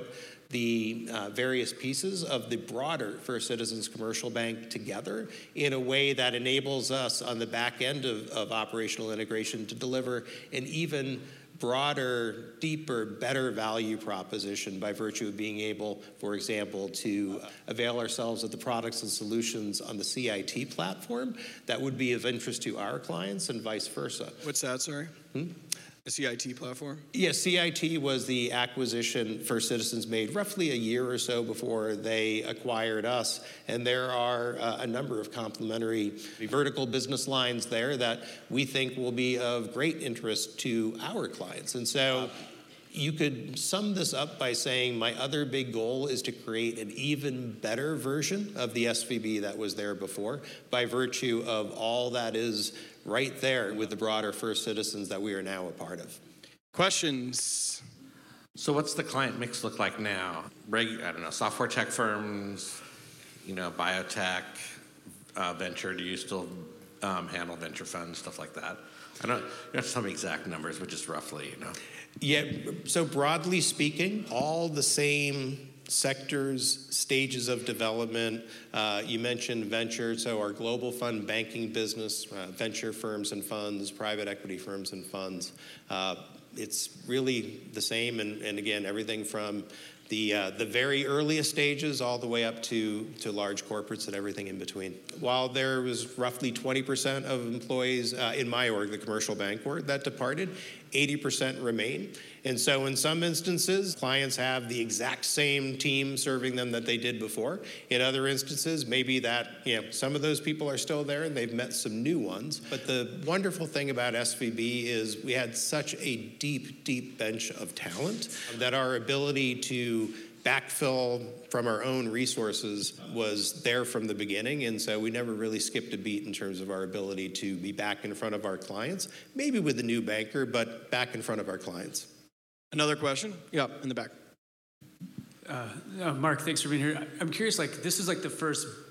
the uh, various pieces of the broader First Citizens Commercial Bank together in a way that enables us on the back end of, of operational integration to deliver an even broader, deeper, better value proposition by virtue of being able, for example, to avail ourselves of the products and solutions on the C I T platform that would be of interest to our clients and vice versa. What's that, sorry? Hmm? The C I T platform? Yes, C I T was the acquisition First Citizens made roughly a year or so before they acquired us. And there are uh, a number of complementary vertical business lines there that we think will be of great interest to our clients. And so you could sum this up by saying my other big goal is to create an even better version of the S V B that was there before by virtue of all that is right there with the broader First Citizens that we are now a part of. Questions? So what's the client mix look like now? Reg, I don't know, software tech firms, you know, biotech, uh, venture. Do you still um, handle venture funds, stuff like that? I don't, you don't have to tell me exact numbers, but just roughly, you know. Yeah, so broadly speaking, all the same sectors, stages of development. Uh, you mentioned venture, so our global fund banking business, uh, venture firms and funds, private equity firms and funds. Uh, it's really the same, and, and again, everything from the uh, the very earliest stages all the way up to, to large corporates and everything in between. While there was roughly twenty percent of employees uh, in my org, the commercial bank org, that departed, eighty percent remain. And so in some instances, clients have the exact same team serving them that they did before. In other instances, maybe that, you know, some of those people are still there and they've met some new ones. But the wonderful thing about S V B is we had such a deep, deep bench of talent that our ability to backfill from our own resources was there from the beginning, and so we never really skipped a beat in terms of our ability to be back in front of our clients, maybe with a new banker, but back in front of our clients. Another question? Yeah, in the back. Uh, uh, Mark, thanks for being here. I'm curious, like, this is like the first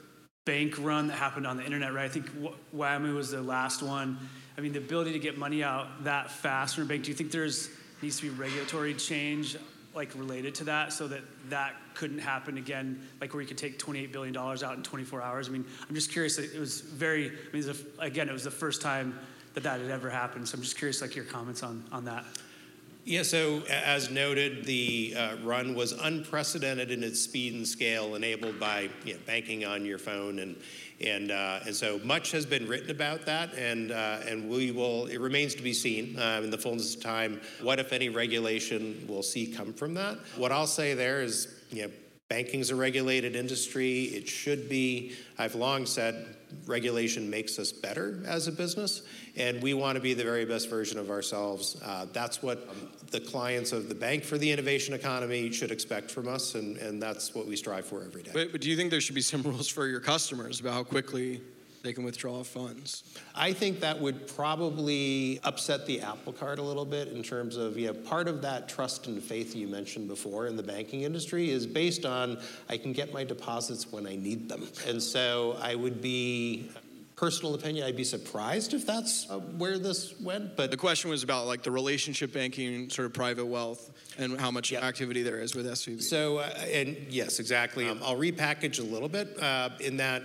bank run that happened on the internet, right? I think WAMU was the last one. I mean, the ability to get money out that fast from a bank, do you think there's needs to be regulatory change like related to that so that that couldn't happen again, like where you could take twenty-eight billion dollars out in twenty-four hours? I mean, I'm just curious. It was very, I mean, it was a, again, it was the first time that that had ever happened. So I'm just curious, like your comments on, on that. Yeah, so as noted, the uh, run was unprecedented in its speed and scale, enabled by you know, banking on your phone, and and uh, and so much has been written about that, and uh, and we will. It remains to be seen uh, in the fullness of time what, if any, regulation we'll see come from that. What I'll say there is, you know, banking's a regulated industry. It should be. I've long said regulation makes us better as a business, and we want to be the very best version of ourselves. Uh, that's what the clients of the Bank for the Innovation Economy should expect from us, and, and that's what we strive for every day. But, but do you think there should be some rules for your customers about how quickly they can withdraw funds? I think that would probably upset the apple cart a little bit in terms of, you know, part of that trust and faith you mentioned before in the banking industry is based on I can get my deposits when I need them. And so I would be, personal opinion, I'd be surprised if that's uh, where this went. But the question was about like the relationship banking, sort of private wealth, and how much yeah. activity there is with S V B. So, uh, and yes, exactly. Um, I'll repackage a little bit uh, in that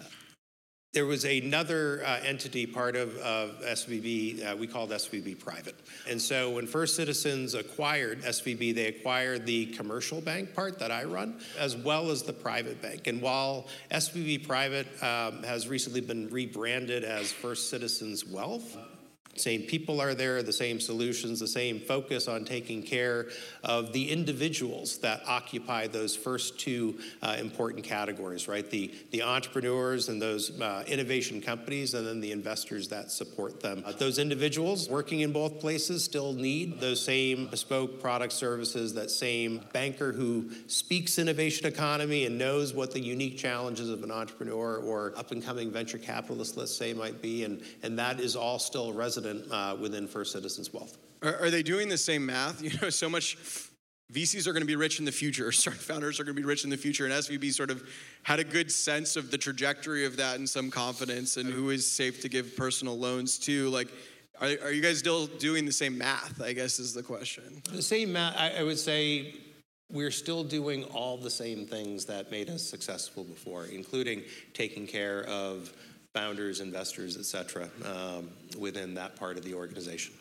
there was another uh, entity, part of, of S V B, uh, we called S V B Private. And so when First Citizens acquired S V B, they acquired the commercial bank part that I run, as well as the private bank. And while S V B Private um, has recently been rebranded as First Citizens Wealth, same people are there, the same solutions, the same focus on taking care of the individuals that occupy those first two uh, important categories, right? The, the entrepreneurs and those uh, innovation companies, and then the investors that support them. Uh, those individuals working in both places still need those same bespoke product services, that same banker who speaks innovation economy and knows what the unique challenges of an entrepreneur or up-and-coming venture capitalist, let's say, might be, and, and that is all still resident Uh, within First Citizens Wealth. Are, are they doing the same math? You know, so much V Cs are going to be rich in the future, startup founders are going to be rich in the future, and S V B sort of had a good sense of the trajectory of that and some confidence, and who is safe to give personal loans to. Like, are, are you guys still doing the same math, I guess is the question. The same math, I, I would say we're still doing all the same things that made us successful before, including taking care of founders, investors, et cetera, um, within that part of the organization.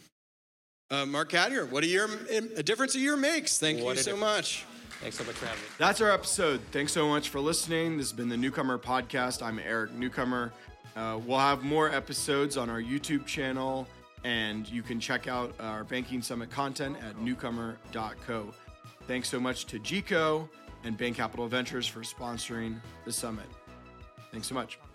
Uh, Mark Caddier, what a year, a difference a year makes. Thank what you so much. Thanks so much for having me. That's our episode. Thanks so much for listening. This has been the Newcomer Podcast. I'm Eric Newcomer. Uh, we'll have more episodes on our YouTube channel, and you can check out our Banking Summit content at newcomer dot co. Thanks so much to G C O and Bain Capital Ventures for sponsoring the summit. Thanks so much.